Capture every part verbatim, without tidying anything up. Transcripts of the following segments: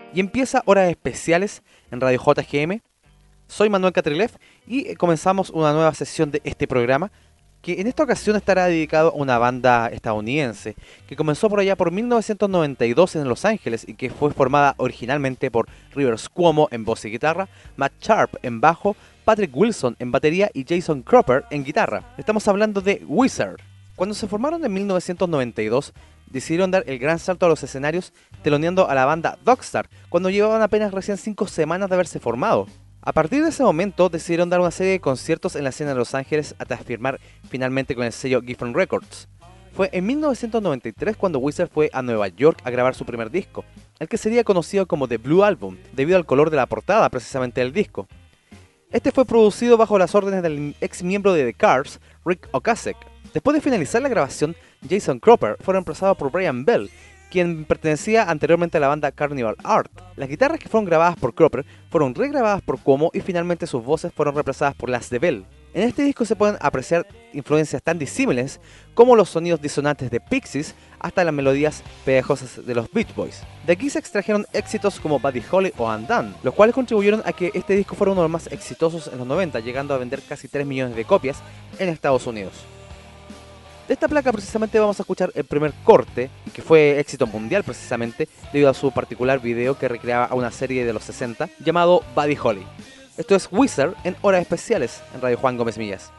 Y empieza Horas Especiales en Radio J G M. Soy Manuel Catrilev y comenzamos una nueva sesión de este programa que en esta ocasión estará dedicado a una banda estadounidense que comenzó por allá por mil novecientos noventa y dos en Los Ángeles y que fue formada originalmente por Rivers Cuomo en voz y guitarra, Matt Sharp en bajo, Patrick Wilson en batería y Jason Cropper en guitarra. Estamos hablando de Weezer. Cuando se formaron en mil novecientos noventa y dos, decidieron dar el gran salto a los escenarios teloneando a la banda Dogstar, cuando llevaban apenas recién cinco semanas de haberse formado. A partir de ese momento decidieron dar una serie de conciertos en la escena de Los Ángeles hasta firmar finalmente con el sello Geffen Records. Fue en mil novecientos noventa y tres cuando Weezer fue a Nueva York a grabar su primer disco, el que sería conocido como The Blue Album, debido al color de la portada precisamente del disco. Este fue producido bajo las órdenes del ex miembro de The Cars, Rick Ocasek. Después de finalizar la grabación, Jason Cropper fue reemplazado por Brian Bell, quien pertenecía anteriormente a la banda Carnival Art. Las guitarras que fueron grabadas por Cropper fueron regrabadas por Cuomo y finalmente sus voces fueron reemplazadas por las de Bell. En este disco se pueden apreciar influencias tan disímiles como los sonidos disonantes de Pixies hasta las melodías pegajosas de los Beach Boys. De aquí se extrajeron éxitos como Buddy Holly o Undone, los cuales contribuyeron a que este disco fuera uno de los más exitosos en los noventa, llegando a vender casi tres millones de copias en Estados Unidos. De esta placa precisamente vamos a escuchar el primer corte, que fue éxito mundial precisamente debido a su particular video que recreaba a una serie de los sesenta llamado Buddy Holly. Esto es Weezer en Horas Especiales en Radio Juan Gómez Millas.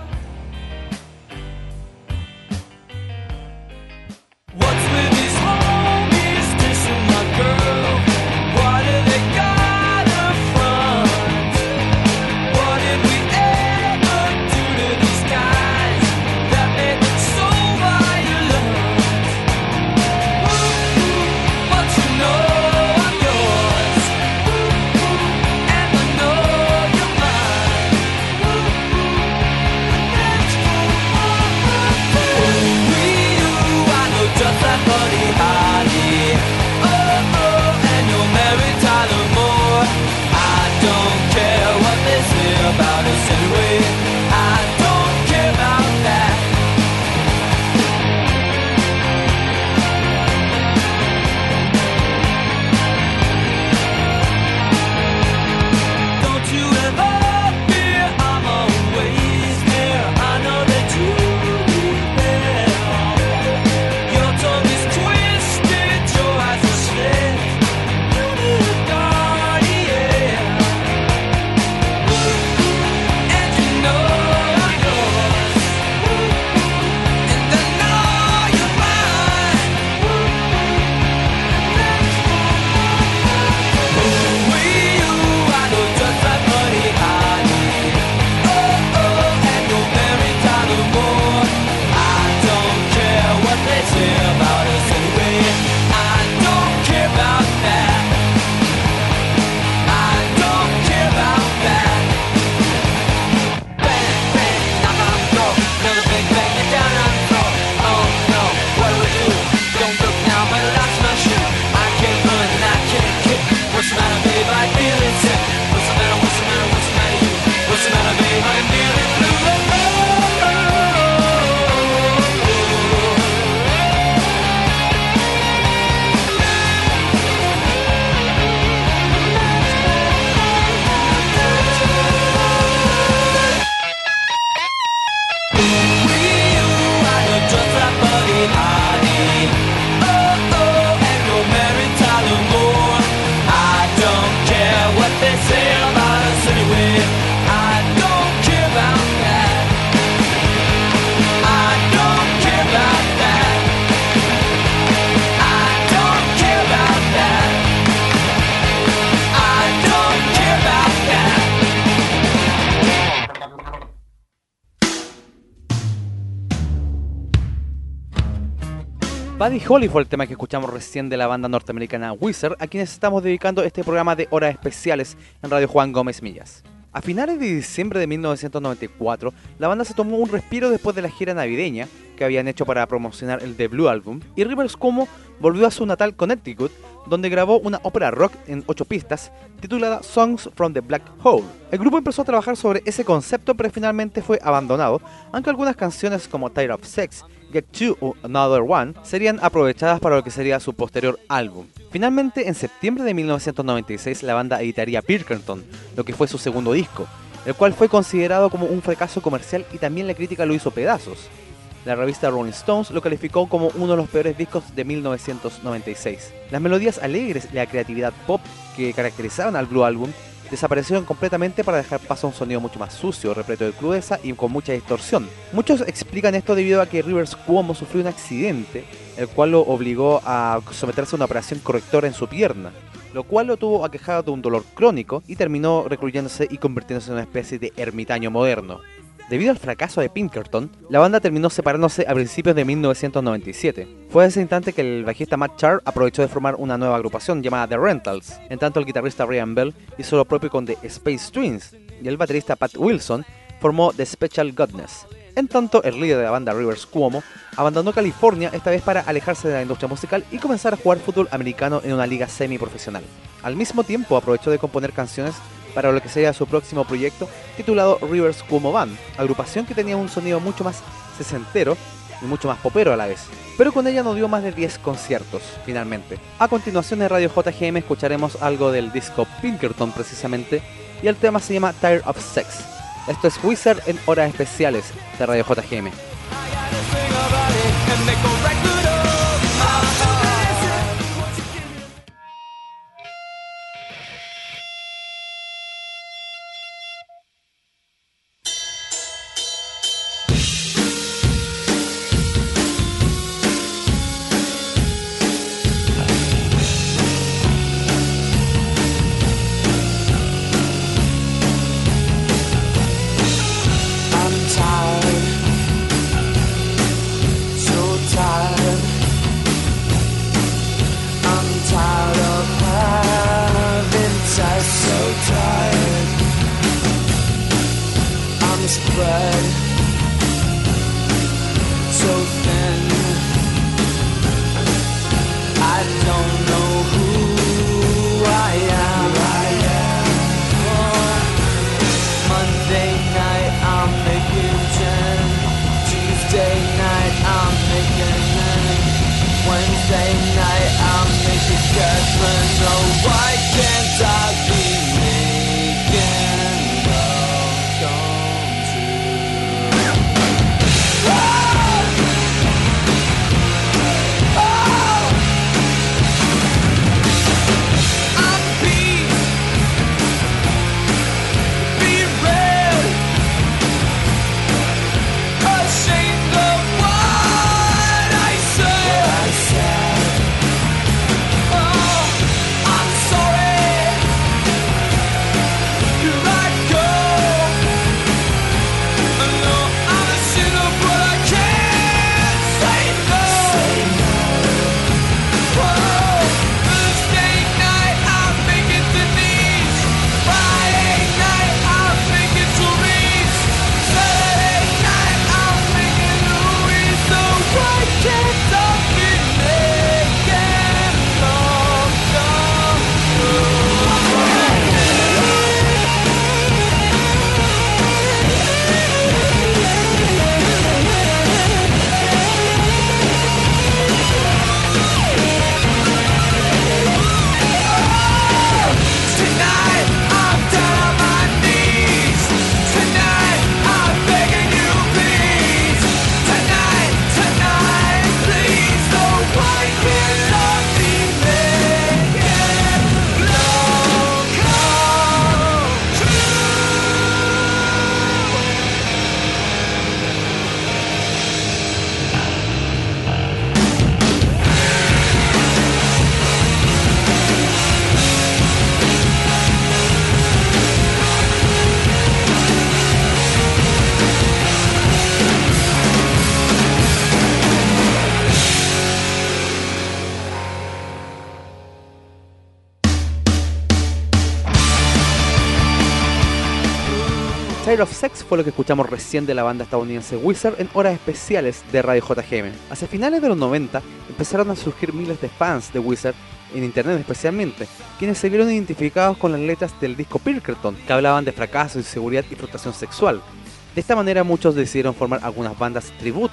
Buddy Holly fue el tema que escuchamos recién de la banda norteamericana Weezer, a quienes estamos dedicando este programa de Horas Especiales en Radio Juan Gómez Millas. A finales de diciembre de mil novecientos noventa y cuatro, la banda se tomó un respiro después de la gira navideña que habían hecho para promocionar el The Blue Album, y Rivers Cuomo volvió a su natal Connecticut, donde grabó una ópera rock en ocho pistas titulada Songs from the Black Hole. El grupo empezó a trabajar sobre ese concepto, pero finalmente fue abandonado, aunque algunas canciones como Tired of Sex, Get You o Another One serían aprovechadas para lo que sería su posterior álbum. Finalmente, en septiembre de mil novecientos noventa y seis, la banda editaría Pilkington, lo que fue su segundo disco, el cual fue considerado como un fracaso comercial y también la crítica lo hizo pedazos. La revista Rolling Stones lo calificó como uno de los peores discos de mil novecientos noventa y seis. Las melodías alegres y la creatividad pop que caracterizaban al Blue Album desaparecieron completamente para dejar paso a un sonido mucho más sucio, repleto de crudeza y con mucha distorsión. Muchos explican esto debido a que Rivers Cuomo sufrió un accidente, el cual lo obligó a someterse a una operación correctora en su pierna, lo cual lo tuvo aquejado de un dolor crónico y terminó recluyéndose y convirtiéndose en una especie de ermitaño moderno. Debido al fracaso de Pinkerton, la banda terminó separándose a principios de mil novecientos noventa y siete. Fue a ese instante que el bajista Matt Charr aprovechó de formar una nueva agrupación llamada The Rentals, en tanto el guitarrista Brian Bell hizo lo propio con The Space Twins, y el baterista Pat Wilson formó The Special Godness. En tanto, el líder de la banda Rivers Cuomo abandonó California, esta vez para alejarse de la industria musical y comenzar a jugar fútbol americano en una liga semiprofesional. Al mismo tiempo aprovechó de componer canciones para lo que sería su próximo proyecto titulado Rivers Cuomo Band, agrupación que tenía un sonido mucho más sesentero y mucho más popero a la vez. Pero con ella no dio más de diez conciertos, finalmente. A continuación en Radio J G M escucharemos algo del disco Pinkerton precisamente, y el tema se llama Tired of Sex. Esto es Wizard en horas especiales de Radio J G M. Tired of Sex fue lo que escuchamos recién de la banda estadounidense Wizard en horas especiales de Radio J G M. Hacia finales de los noventa empezaron a surgir miles de fans de Wizard, en internet especialmente, quienes se vieron identificados con las letras del disco Pilkington, que hablaban de fracaso, inseguridad y frustración sexual. De esta manera muchos decidieron formar algunas bandas tributo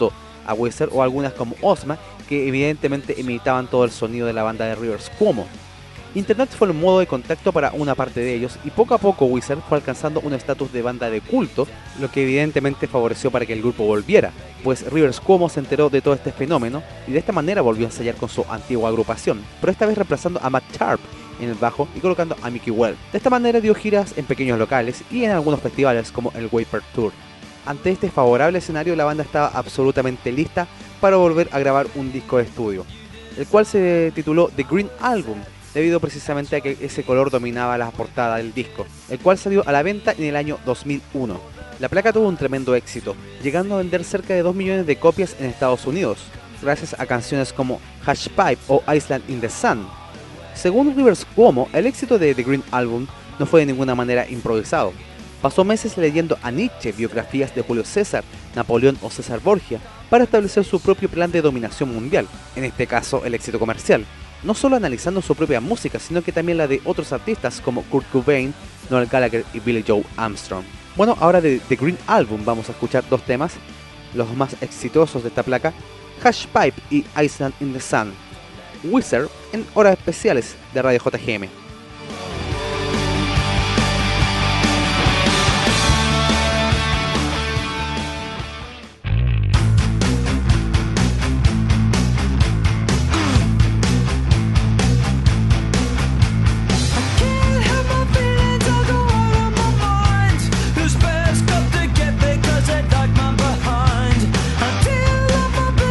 a Weezer, o algunas como Ozma, que evidentemente imitaban todo el sonido de la banda de Rivers Cuomo. Internet fue el modo de contacto para una parte de ellos, y poco a poco Weezer fue alcanzando un estatus de banda de culto, lo que evidentemente favoreció para que el grupo volviera, pues Rivers Cuomo se enteró de todo este fenómeno y de esta manera volvió a ensayar con su antigua agrupación, pero esta vez reemplazando a Matt Sharp en el bajo y colocando a Mickey Well. De esta manera dio giras en pequeños locales y en algunos festivales como el Waper Tour. Ante este favorable escenario, la banda estaba absolutamente lista para volver a grabar un disco de estudio, el cual se tituló The Green Album, debido precisamente a que ese color dominaba la portada del disco, el cual salió a la venta en el año dos mil uno. La placa tuvo un tremendo éxito, llegando a vender cerca de dos millones de copias en Estados Unidos, gracias a canciones como Hash Pipe o Island in the Sun. Según Rivers Cuomo, el éxito de The Green Album no fue de ninguna manera improvisado. Pasó meses leyendo a Nietzsche, biografías de Julio César, Napoleón o César Borgia, para establecer su propio plan de dominación mundial, en este caso el éxito comercial. No solo analizando su propia música, sino que también la de otros artistas como Kurt Cobain, Noel Gallagher y Billy Joe Armstrong. Bueno, ahora de The Green Album vamos a escuchar dos temas, los más exitosos de esta placa, Hash Pipe y Island in the Sun. Weezer en horas especiales de Radio J G M.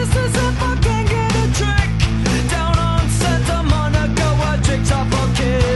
Tricks off a kid.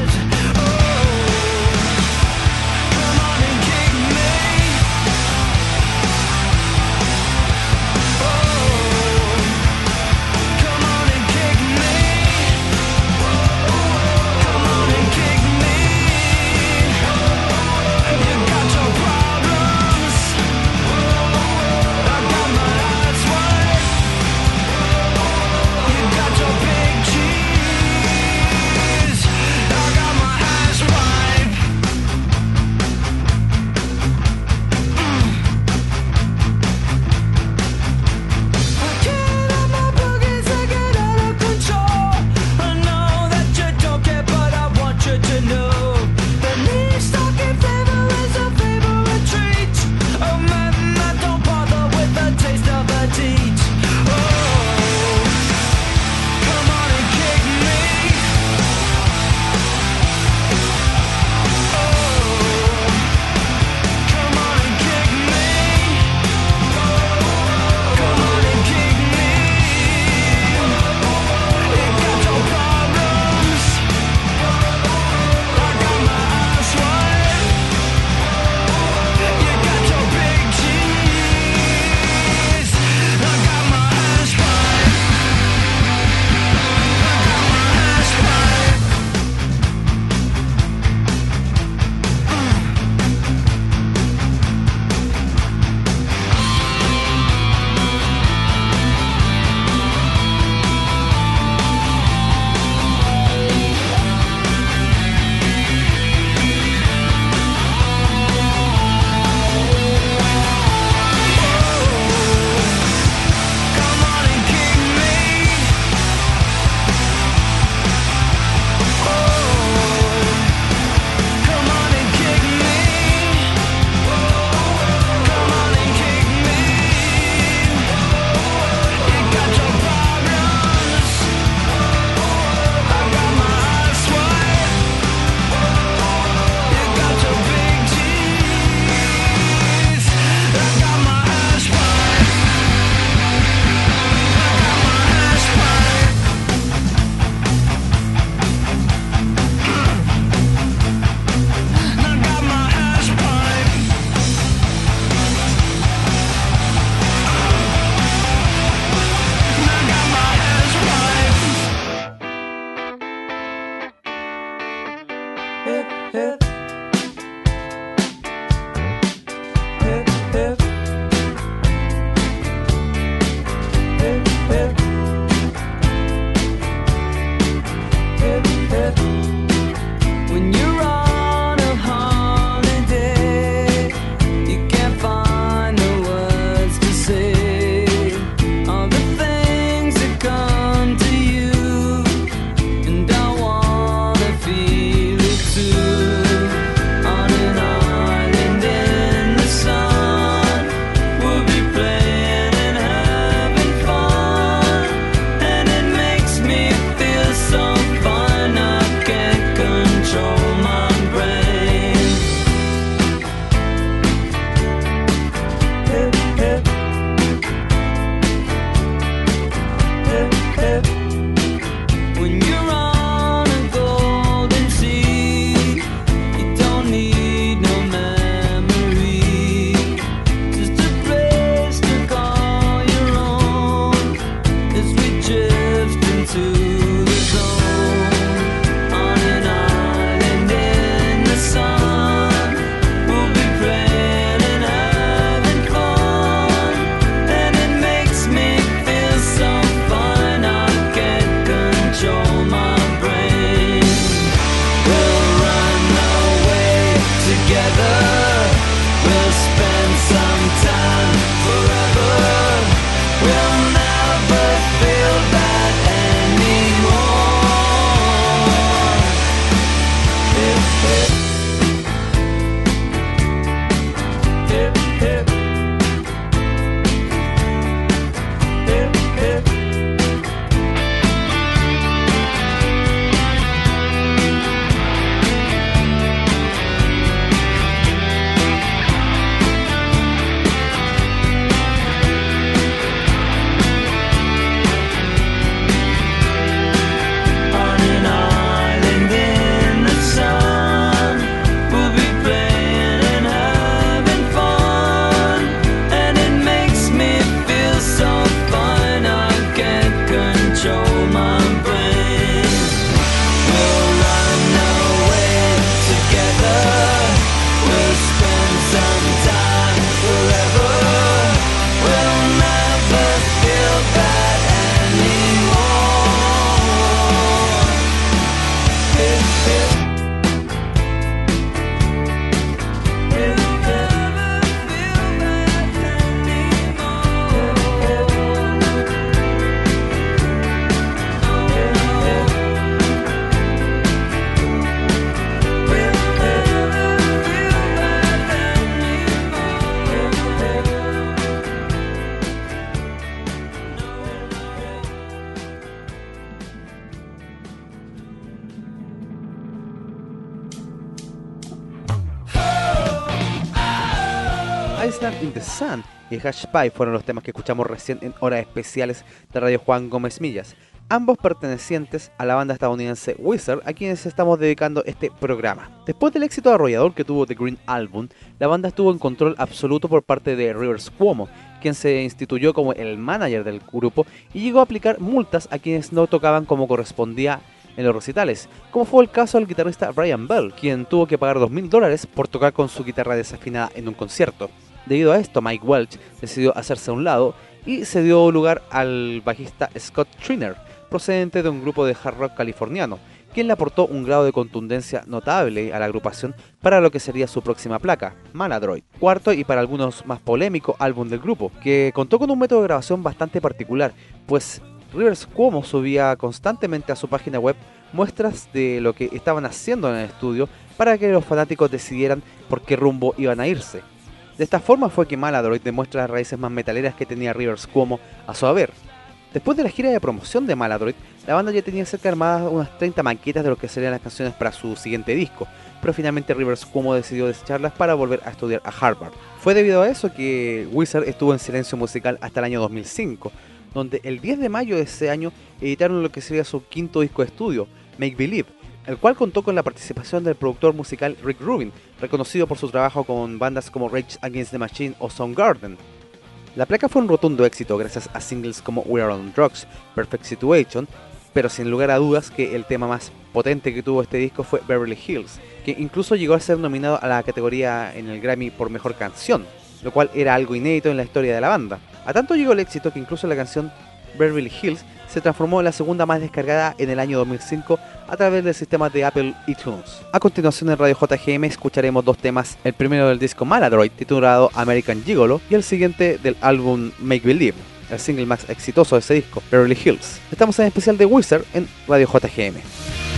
Island in the Sun y Hash Pie fueron los temas que escuchamos recién en horas especiales de Radio Juan Gómez Millas, ambos pertenecientes a la banda estadounidense Weezer, a quienes estamos dedicando este programa. Después del éxito arrollador que tuvo The Green Album, la banda estuvo en control absoluto por parte de Rivers Cuomo, quien se instituyó como el manager del grupo y llegó a aplicar multas a quienes no tocaban como correspondía en los recitales, como fue el caso del guitarrista Brian Bell, quien tuvo que pagar dos mil dólares por tocar con su guitarra desafinada en un concierto. Debido a esto, Mike Welch decidió hacerse a un lado y se dio lugar al bajista Scott Triner, procedente de un grupo de hard rock californiano, quien le aportó un grado de contundencia notable a la agrupación para lo que sería su próxima placa, Maladroid, cuarto y para algunos más polémico álbum del grupo, que contó con un método de grabación bastante particular, pues Rivers Cuomo subía constantemente a su página web muestras de lo que estaban haciendo en el estudio para que los fanáticos decidieran por qué rumbo iban a irse. De esta forma fue que Maladroid demuestra las raíces más metaleras que tenía Rivers Cuomo a su haber. Después de la gira de promoción de Maladroid, la banda ya tenía cerca de armadas unas treinta maquetas de lo que serían las canciones para su siguiente disco, pero finalmente Rivers Cuomo decidió desecharlas para volver a estudiar a Harvard. Fue debido a eso que Weezer estuvo en silencio musical hasta el año dos mil cinco, donde el diez de mayo de ese año editaron lo que sería su quinto disco de estudio, Make Believe, el cual contó con la participación del productor musical Rick Rubin, reconocido por su trabajo con bandas como Rage Against the Machine o Soundgarden. La placa fue un rotundo éxito gracias a singles como We Are on Drugs, Perfect Situation, pero sin lugar a dudas que el tema más potente que tuvo este disco fue Beverly Hills, que incluso llegó a ser nominado a la categoría en el Grammy por Mejor Canción, lo cual era algo inédito en la historia de la banda. A tanto llegó el éxito que incluso la canción Beverly Hills se transformó en la segunda más descargada en el año dos mil cinco a través del sistema de Apple iTunes. A continuación en Radio J G M escucharemos dos temas, el primero del disco Maladroid titulado American Gigolo y el siguiente del álbum Make Believe, el single más exitoso de ese disco, Beverly Hills. Estamos en especial de Weezer en Radio J G M.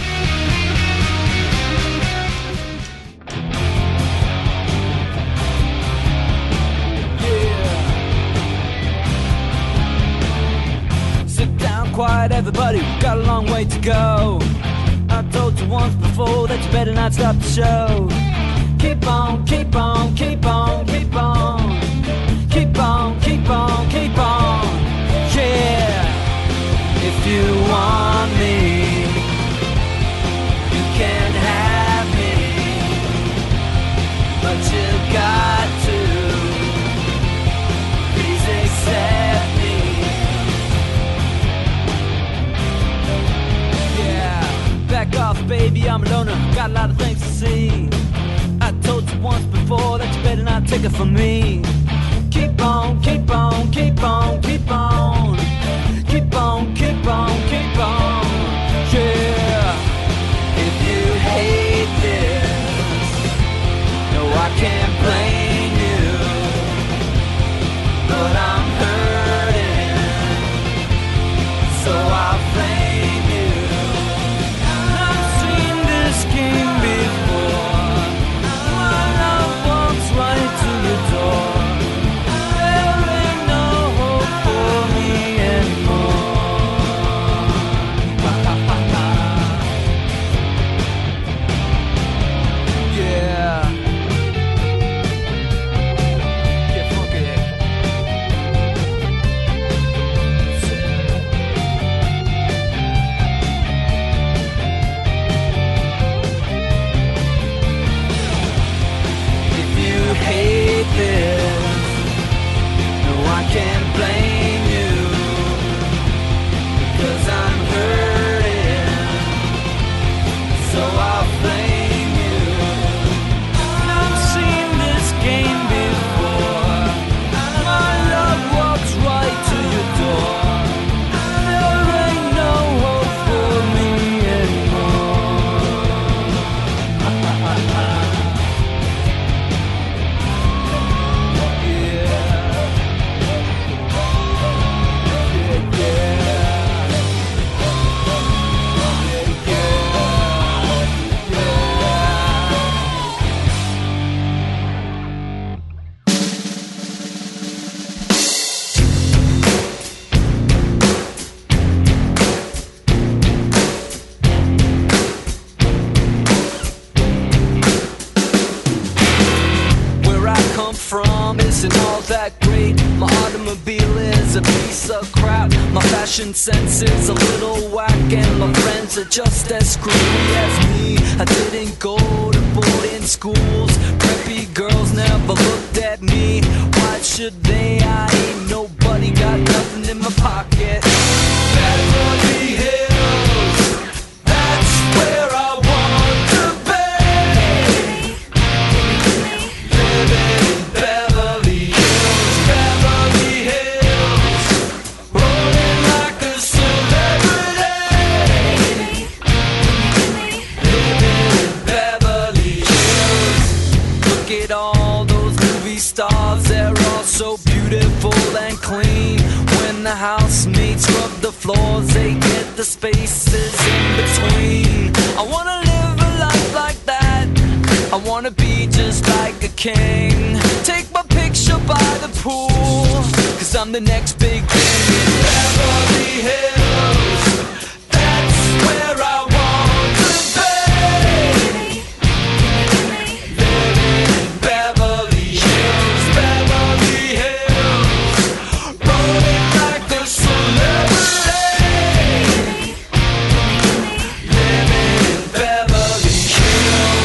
Quiet, everybody, we've got a long way to go. I told you once before that you better not stop the show. Keep on, keep on, keep on, keep on. Keep on, keep on, keep on. Yeah, if you want me, you can have me. But you got to, please accept me. Back off, baby, I'm a loner, got a lot of things to see. I told you once before that you better not take it from me. Keep on, keep on, keep on, keep on. Keep on, keep on, keep on. Yeah, if you hate this, no, I can't blame you. But I'm hurting, so I'll blame you. Right to your door. There ain't no hope for fashion sense is a little whack, and my friends are just as screwy as me. I didn't go to boarding schools, preppy girls never looked at me. Why should they? I ain't nobody, got nothing in my pocket. Beverly Hills, that's where I want to be. Living in Beverly Hills, Beverly Hills, rolling like a celebrity. Living in Beverly Hills. Look at all those movie stars, they're all so beautiful and clean. When the housemates rub the floors, they get the spaces in between. I wanna live a life like that, I wanna be just like a king. Take my picture by the pool, cause I'm the next big thing in Beverly Hills. That's where I want to be. Living in Beverly Hills, Beverly Hills, rolling like a celebrity. Living in Beverly Hills.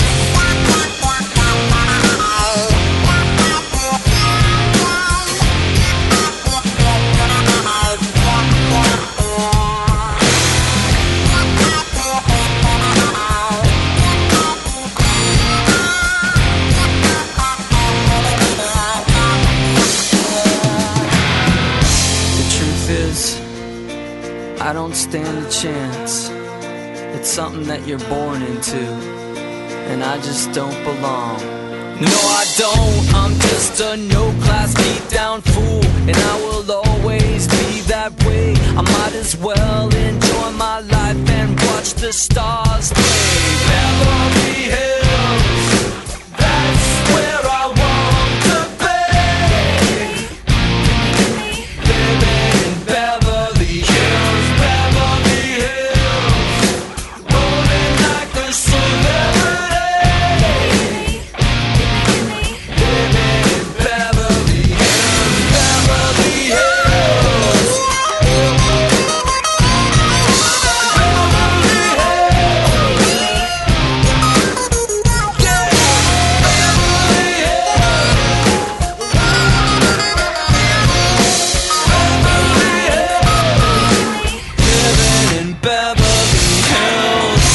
The truth is, I don't stand a chance. It's something that you're born into, and I just don't belong. No, I don't, I'm just a no-class beat-down fool, and I will always be that way. I might as well enjoy my life and watch the stars play. Beverly Hills, that's where I want to be. Living in Beverly Hills, Beverly Hills, rolling like a celebrity. Living in Beverly Hills, Beverly Hills, Beverly Hills, yeah, Beverly Hills, living in Beverly Hills.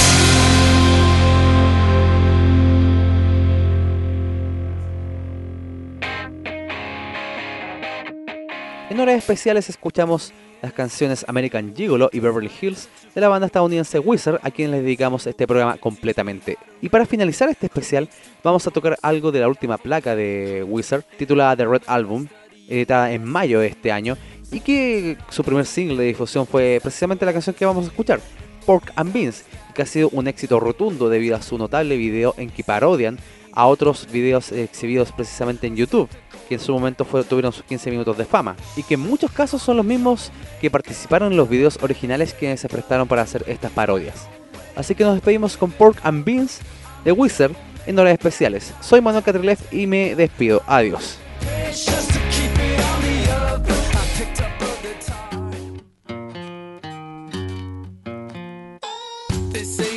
En horas especiales escuchamos las canciones American Gigolo y Beverly Hills de la banda estadounidense Weezer, a quienes les dedicamos este programa completamente. Y para finalizar este especial, vamos a tocar algo de la última placa de Weezer, titulada The Red Album, editada en mayo de este año, y que su primer single de difusión fue precisamente la canción que vamos a escuchar, Pork and Beans, que ha sido un éxito rotundo debido a su notable video en que parodian a otros videos exhibidos precisamente en YouTube, que en su momento fue, tuvieron sus quince minutos de fama, y que en muchos casos son los mismos que participaron en los videos originales quienes se prestaron para hacer estas parodias. Así que nos despedimos con Pork and Beans de Weezer en horas especiales. Soy Manuel Catrilef y me despido. Adiós. Just to keep it on the up, I picked up a guitar. They say